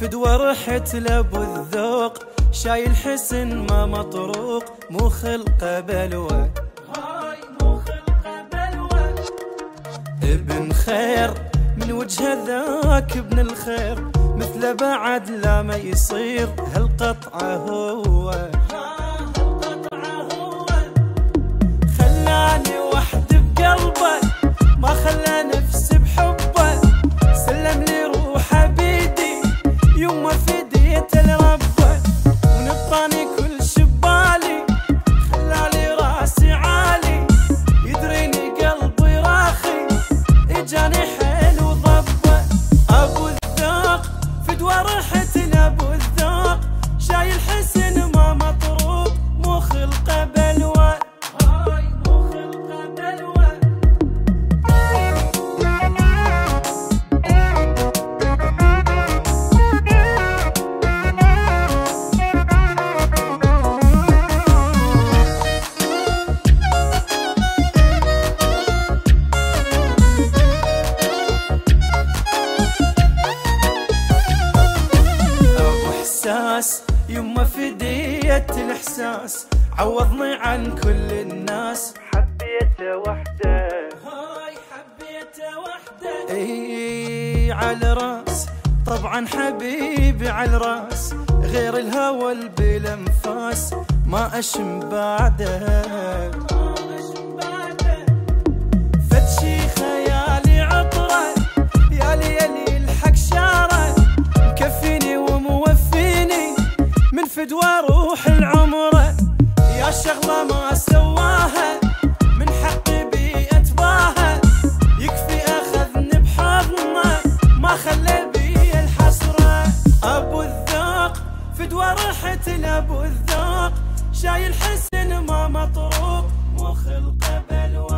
فدوى رحت لابو الذوق، شايل حسن ما مطروق، مو خلقه بلوى، هاي مو خلقه بلوى. ابن خير من وجه ذاك ابن الخير، مثله بعد لا ما يصير، هالقطعه هو خلاني وحدي بقلبه، ما خلى نفسي بحبه، سلم لي روحه بيدي يوم ما فديت لربه، ونطاني كل شبالي خلالي راسي عالي، يدريني قلبي راخي اجاني حيل وضبه. ابو الذوق فدوى رحت لابو الذوق، شايل حسن ما مطروق، مو خلقه بلوى، هاي مو خلقه بلوى. يما فديت الاحساس، عوضني عن كل الناس، حبيته وحده، هاي حبيته وحده. اي على راس طبعا حبيبي على راس، غير الهوى بالانفاس ما اشم بعده، فتشي خيالي عطره، يا ليلي الحق شاره، مكفيني وموفيني من فدوى روح العمره، يا شغله ما سواها من حقي بي اتباها، يكفي اخذني بحضنه ما خلى بي الحسره. ابو الذوق فدوى رحت لابو الذوق، شايل حسن ما مطروق، مو خلقه بلوى.